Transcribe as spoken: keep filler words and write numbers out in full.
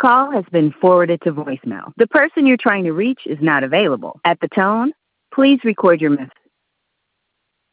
call has been forwarded to voicemail. The person you're trying to reach is not available. At the tone, please record your message.